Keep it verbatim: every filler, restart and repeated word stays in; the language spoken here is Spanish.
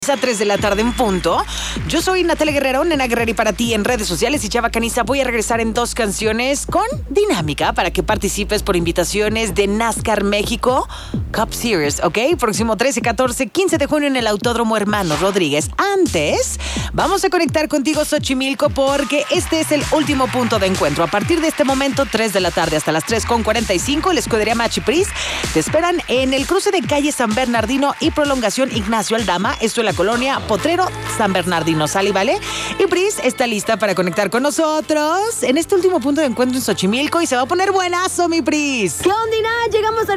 A tres de la tarde en punto. Yo soy Natalia Guerrero, Nena Guerrero, y para ti en redes sociales y Chava Caniza voy a regresar en dos canciones con dinámica para que participes por invitaciones de NASCAR México Cup Series, ¿ok? Próximo trece, catorce, quince de junio en el Autódromo Hermano Rodríguez. Antes, vamos a conectar contigo Xochimilco porque este es el último punto de encuentro. A partir de este momento, tres de la tarde hasta las tres con cuarenta y cinco, la escudería Machipris te esperan en el cruce de calle San Bernardino y prolongación Ignacio Aldama. Esto en la colonia Potrero San Bernardino, ¿sale y vale? Y Pris está lista para conectar con nosotros en este último punto de encuentro en Xochimilco y se va a poner buenazo, mi Pris. ¿Qué onda? Llegamos a